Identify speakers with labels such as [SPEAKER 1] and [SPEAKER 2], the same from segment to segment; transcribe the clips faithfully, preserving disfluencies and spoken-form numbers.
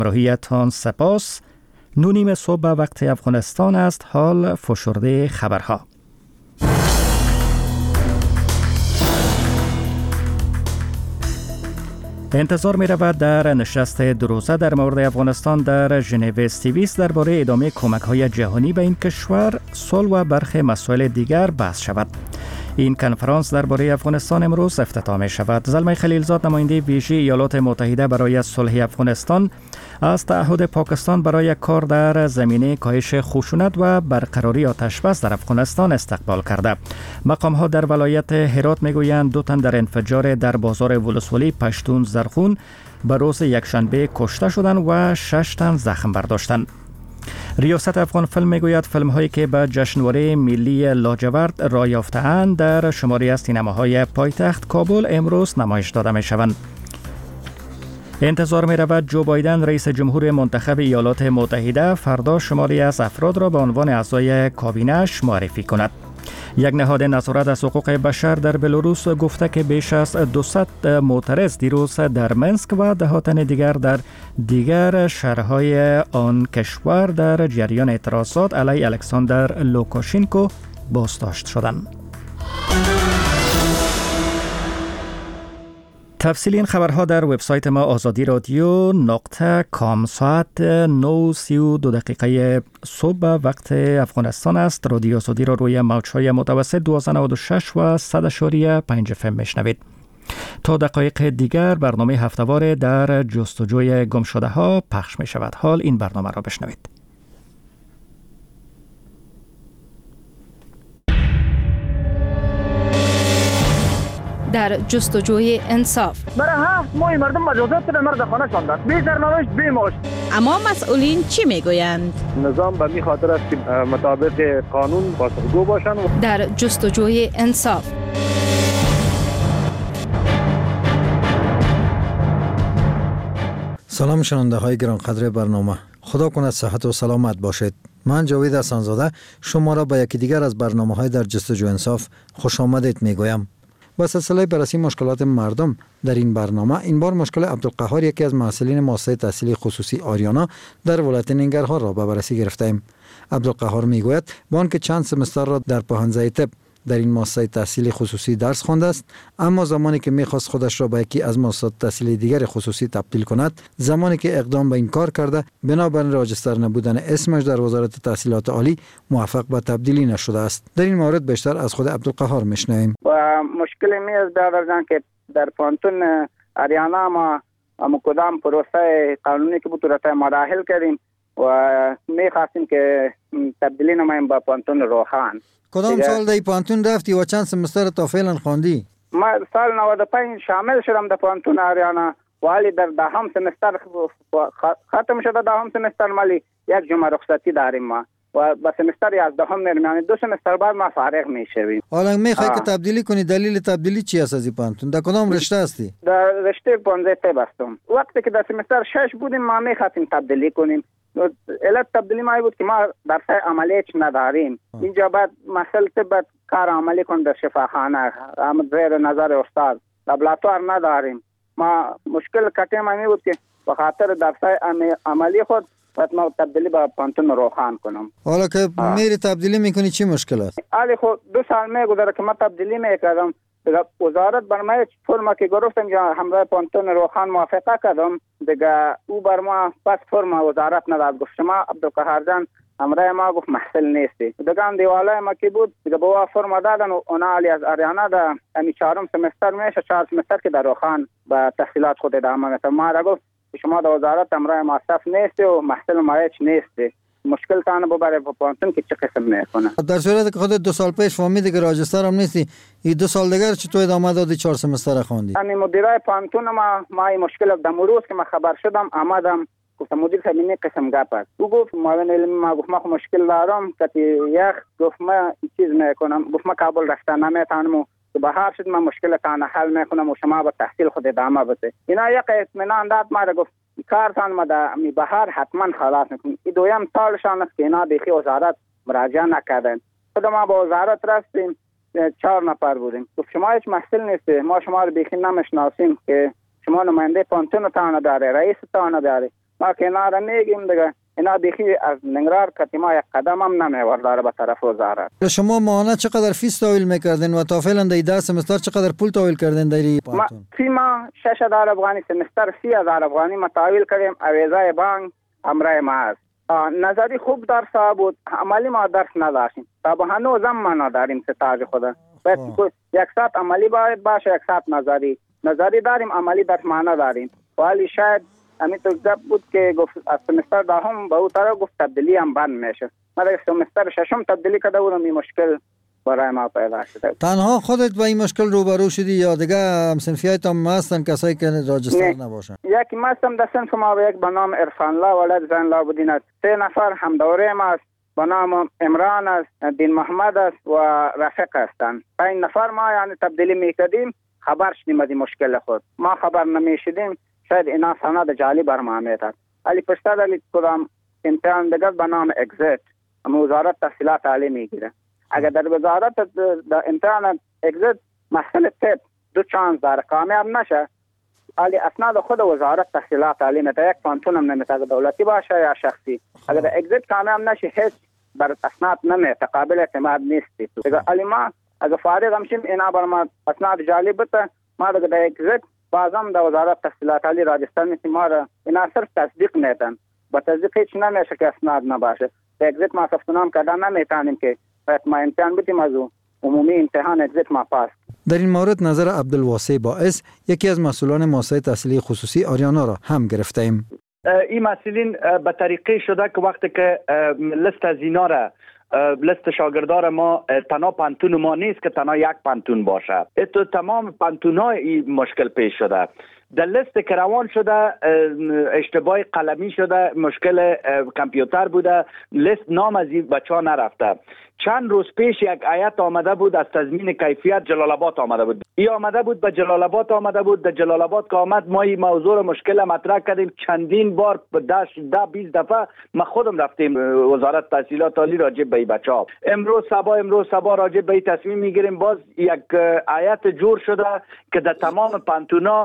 [SPEAKER 1] همراهیتان سپاس. نونیم صبح وقت افغانستان است. حال فشرده خبرها. انتظار می رود در نشست دو روزه در مورد افغانستان در ژنو سوئیس درباره ادامه کمک های جهانی به این کشور، صلح و برخی مسائل دیگر بحث شود. این کنفرانس درباره افغانستان امروز افتتاح می شود. زلمه خلیلزاد، نماینده ویژه ایالات متحده برای صلح افغانستان، از تعهد پاکستان برای کار در زمینه کاهش خشونت و برقراری آتش‌بس در افغانستان استقبال کرده. مقام ها در ولایت هرات می گویند دو تن در انفجار در بازار ولسوالی پشتون زرخون به روز یکشنبه کشته شدند و شش تن زخم برداشتند. ریاست افغان فیلم میگوید فیلم هایی که به جشنواره ملی لاجورد راه یافته‌اند در شماری از سینماهای پایتخت کابل امروز نمایش داده می شوند. انتظار می رود جو بایدن، رئیس جمهور منتخب ایالات متحده، فردا شماری از افراد را به عنوان اعضای کابینه‌اش معرفی کند. یک نهاد نظارت از حقوق بشر در بلاروس گفته که بیش از دویست معترض دیروز در منسک و ده تن دیگر در دیگر شهرهای آن کشور در جریان اعتراضات علیه الکساندر لوکاشنکو بازداشت شدند. تفصیل این خبرها در وبسایت ما آزادی رادیو نقطه کام. ساعت نه سی و دو دقیقه صبح وقت افغانستان است. رادیو آزادی را روی موج‌های متوسط دویست و نود و شش و صد و پنج اف ام میشنوید. تا دقایق دیگر برنامه هفته‌وار در جستجوی گمشده ها پخش می شود. حال این برنامه را بشنوید.
[SPEAKER 2] در جستجوی انصاف.
[SPEAKER 3] برای هفت ماه مردم مجازات به مرد خانه شاندن. بی سرنوشت بی معاش.
[SPEAKER 2] اما مسئولین چی میگویند؟
[SPEAKER 3] نظام به می خاطر است که مطابق قانون پاسخگو باشند.
[SPEAKER 2] در جستجوی انصاف.
[SPEAKER 4] سلام شنونده های گرانقدر برنامه، خدا کند صحت و سلامت باشید. من جاوید حسن‌زاده شما را به یکی دیگر از برنامه های در جستجوی انصاف خوش آمدید می گویم. با سلسله بررسی مشکلات مردم در این برنامه، این بار مشکل عبدالقهار، یکی از محصلین مؤسسه تحصیلی خصوصی آریانا در ولایت ننگرهار را به بررسی گرفتیم. عبدالقهار میگوید با آنکه چند سمستر را در پاهنزه طب در این مؤسسه تحصیلی خصوصی درس خوانده است، اما زمانی که میخواست خودش را به یکی از مؤسسات تحصیلی دیگر خصوصی تبدیل کند، زمانی که اقدام به این کار کرده بنابر راجستر نبودن اسمش در وزارت تحصیلات عالی موفق به تبدیلی نشده است. در این مورد بیشتر از خود عبدالقهار میشنویم.
[SPEAKER 5] و مشکل می از دادن که در پانتون آریانا ما مقدم پروسه قانونی که بود را مراحل کردیم و میخواستیم که تبدیلی نماییم با پانتون روحان.
[SPEAKER 4] کدام سال در پانتون رفتی و چند سمستر تا فعلا خواندی؟
[SPEAKER 5] ما سال نود و پنج شامل شدم در پانتون آریانا، ولی در دهم سمستر ختم شده. دهم سمستر مالی یک جمعه رخصتی داریم ما و با سمستر یازدهم میریم، یعنی دو سمستر بعد ما فارغ میشویم.
[SPEAKER 4] حالا میخوای که تبدیلی کنی، دلیل تبدیلی چی است از این پانتون؟ در کدام رشته هستی؟
[SPEAKER 5] در رشته پانزده طب هستم. وقتی که در سمستر شش بودیم ما میخواستیم تبدیلی کنیم. علت تبدیلی ما بود که ما درس عملی نداریم. اینجا بعد مسئله طب کار عملی کن در شفاخانه، زیر نظر استاد، لابراتوار نداریم. ما مشکل کټه ما می بود که به خاطر درس عملی خود باید ما تبدیلی با پانتون روحان کنم.
[SPEAKER 4] حالا که میری تبدیلی میکنی چی مشکل است؟
[SPEAKER 5] حالی خود دو سال میگذره که ما تبدیلی میکردم. وزارت بر ما فرم که گرفتم یا همراه پانتون روحان موافقه کردم دیگه، او بر ما پس فرم وزارت نداد. گفت شما عبدالقهار جان همراه ما گفت محصل نیستی. دیگه هم دیواله ما که بود دیگه با فرم دادن و اونا علی از آریانا در امی چهارم سمستر میشه، چهار سمستر که در روحان با تحصیلات خود ادامه میده. ما را گفت شما در وزارت همراه ما صف نیستی و محصل مایچ نیستی، مشکل تانه ببره با پانتون که چه قسم میکنه.
[SPEAKER 4] در صورت که خودت دو سال پیش فهمیدی که راجستر هم نیستی، این دو سال دیگر چطور ادامه دادی چهار سمستر خواندی؟
[SPEAKER 5] یعنی مدیرای پانتون ما ما این مشکل در روز که ما خبر شدم آمدم گفتم مدیر صاحب این قسم گپ است. او گفت معاون علمی ما گفت ما مشکل دارم که یک گفت ما این چیز میکنم، گفت ما کابل رفتن نمیتونم که بهار شد ما مشکل تان حل میکنم و شما به تحصیل خود ادامه بده. اینا یک اطمینان داد ما را، گفت کارتان ما در می بهار حتما خلاص میکنیم. این دویم سالشان است که اینا بیخی وزارت مراجعه نکردن. خود ما با وزارت رفتیم، چهار نفر بودیم. گفت شما هیچ محصل نیستی، ما شما رو بیخی نمیشناسیم که شما نماینده پانتون تان داره، رئیس تان داره. ما کنار میگیم دیگه اینا بیخی از ننگرهار که ما یک قدم هم نمیورداره به طرف وزارت.
[SPEAKER 4] شما ماهانه چقدر فیس تحویل میکردین و تا فعلا در ده سمستر چقدر پول تحویل کردین در این
[SPEAKER 5] ما فی ما شش هزار افغانی سمستر سی هزار افغانی ما تحویل کردیم. اویزای بانک همراه ما است. نظری خوب درس بود، عملی ما درس نداشتیم. تا به هنوز هم ما نداریم ستاج خدا. باید یک ساعت عملی باید باشه، یک ساعت نظری. نظری داریم، عملی درس ما نداریم. ولی شاید همین تو گپ بود که گفت از سمستر دهم به او طرف گفت تبدیلی هم بند میشه. ما در سمستر ششم تبدیلی کرده بودم، این مشکل برای ما پیدا شده.
[SPEAKER 4] تنها خودت با این مشکل روبرو شدی یا دیگه همسنفیایت هم هستن کسایی که راجستر نباشن؟
[SPEAKER 5] یکی ما هستم در صنف ما و یک به نام عرفان الله ولد زین لابدین است. سه نفر هم دوره ما است به نام عمران است، دین محمد است و رفیق هستند. پنج نفر ما یعنی تبدیلی میکردیم، خبر شدیم از این مشکل خود. ما خبر نمیشدیم شاید اینا سند جعلی بر ما میداد. ولی پشت دلی کدام امتحان دیگر به نام اگزیت وزارت تحصیلات عالی میگیره. اگر در وزارت در امتحان اگزیت مسئله تپ دو چانس داره کامیاب نشه، ولی اسناد خود وزارت تحصیلات عالی میده، یک پانتون هم نمیده دولتی باشه یا شخصی. اگر در اگزیت کامیاب نشه هیچ بر اسناد نمیده، قابل اعتماد نیستی. ولی ما اگر فارغ همشیم اینا بر ما اسناد جعلی بده، ما در اگزیت بازم در وزارت تحصیلات عالی راجستر میتیم ما را اینا صرف تصدیق میدن. با تصدیق هیچ نمیشه که اسناد نباشه. در اگزیت ما ثبت نام کردن نمیتونیم که باید ما امتحان بدیم از عمومی امتحان اگزیت ما پاس.
[SPEAKER 4] در این مورد نظر عبدالواسع باعث یکی از مسئولان مؤسسه تحصیلی خصوصی آریانا را هم گرفتیم.
[SPEAKER 6] این مسئولین به طریقه شده که وقتی که لیست از اینا را لیست شاگردار ما تنها پانتون ما نیست که تنها یک پانتون باشه. اتو تمام پانتون های مشکل پیش شده. در لیست که روان شده اشتباه قلمی شده، مشکل کامپیوتر بوده، لیست نام از این بچه ها نرفته. چند روز پیش یک آیت آمده بود از تضمین کیفیت جلال آباد آمده بود. ای آمده بود به جلال آباد آمده بود. در جلال آباد که آمد ما این موضوع مشکل مطرح کردیم. چندین بار ده ده بیست دفعه ما خودم رفتیم وزارت تحصیلات عالی راجع به این بچه‌ها. امروز صبح امروز صبح راجع به این تصمیم میگیریم. باز یک آیت جور شده که در تمام پانتونا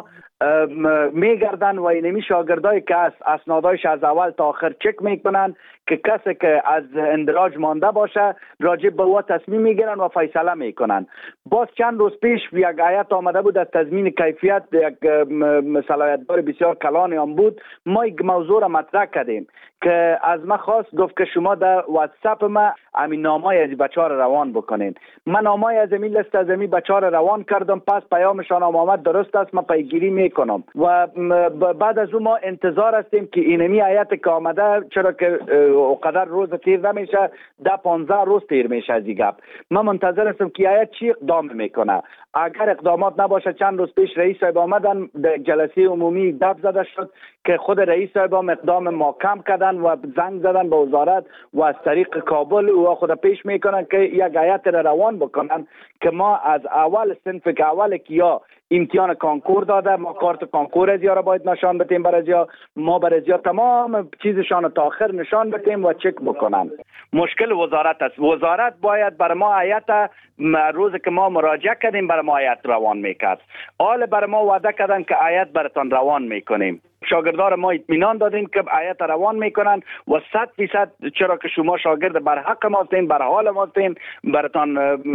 [SPEAKER 6] میگردن و اینمی شاگردایی که از اسنادایش از اول تا آخر چک میکنن که کسی که از اندراج مانده باشه راجع به او تصمیم میگیرن و فیصله میکنن. باز چند روز پیش یک آیت آمده بود از تضمین کیفیت، یک صلاحیت‌دار بسیار کلانی هم بود. ما یک موضوع را مطرح کردیم که از ما خواست گفت که شما در واتساپ ما همین نامای از بچه‌ها را روان بکنین. من نامای از این لیست از این بچه‌ها را روان کردم، پس پیامشان آمد درست است، ما پیگیری میکنم و بعد از اون ما انتظار هستیم که اینمی آیت که آمده، چرا که اوقدر روز تیر نمیشه، ده پانزده روز تیر میشه از این گپ. من منتظر هستم که آیت چی اقدام میکنه. اگر اقدامات نباشه، چند روز پیش رئیس صاحب آمدن در جلسه عمومی دب زده شد که خود رئیس صاحب هم اقدام محکم کردن و زنگ زدن به وزارت و از طریق کابل و خود پیش میکنن که یک آیت را روان بکنن که ما از اول صنف که اول کیا امتحان کانکور داده، ما کارت کانکور از را باید نشان بدیم برای ازیا، ما برای ازیا تمام چیزشان تا آخر نشان بدیم و چک بکنن. مشکل وزارت است. وزارت باید بر ما آیت روز که ما مراجعه کردیم بر ما آیت روان میکرد. حال بر ما وعده کردن که آیت براتون روان میکنیم. شاگردار ما اطمینان دادیم که آیت روان میکنن و صد فیصد چرا که شما شاگرد بر حق ما هستین، بر حال ما هستین، براتون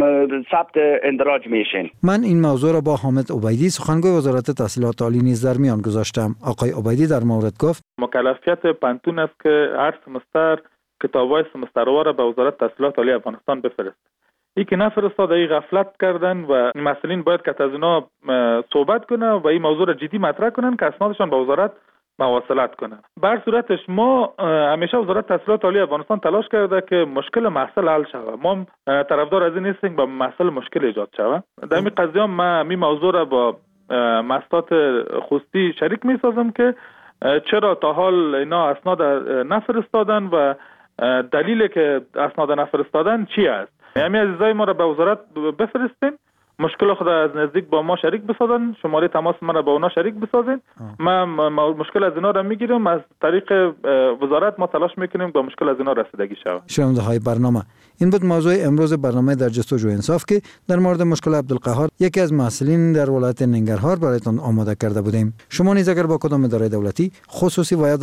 [SPEAKER 6] ثبت اندراج میشین.
[SPEAKER 4] من این موضوع را با حامد عبیدی سخنگوی وزارت تحصیلات عالی نیز در میان گذاشتم. آقای عبیدی در مورد گفت
[SPEAKER 7] مکلفیت پانتون است که هر سمستر کتابای سمستروار به وزارت تحصیلات عالی افغانستان بفرست. ای که نفرستاده، ای غفلت کردن و مسئولین باید که از اینا صحبت کنن و این موضوع را جدی مطرح کنن که اسنادشان به وزارت مواصلت کنن. بر صورتش ما همیشه وزارت تحصیلات عالی افغانستان تلاش کرده که مشکل محصل حل شود. ما طرفدار از این نیستیم با محصل مشکل ایجاد شود. در این قضیه ما می موضوع را با مؤسسات خصوصی شریک می سازم که چرا تا حال اینا اسناد نفرستادن و دلیل که اسناد نفرستادن چی است. همه عزیزای ما را به وزارت بفرستین، مشکل خود از نزدیک با ما شریک بسازن، شماره تماس ما را با اونا شریک بسازین. ما مشکل از اینا را میگیریم، از طریق وزارت ما تلاش میکنیم با مشکل از اینا رسیدگی شود.
[SPEAKER 4] شنونده های برنامه، این بود موضوع امروز برنامه در جستجو انصاف که در مورد مشکل عبدالقهار یکی از محصلین در ولایت ننگرهار برایتان آماده کرده بودیم. شما نیز اگر با کدام اداره دولتی، خصوصی و یا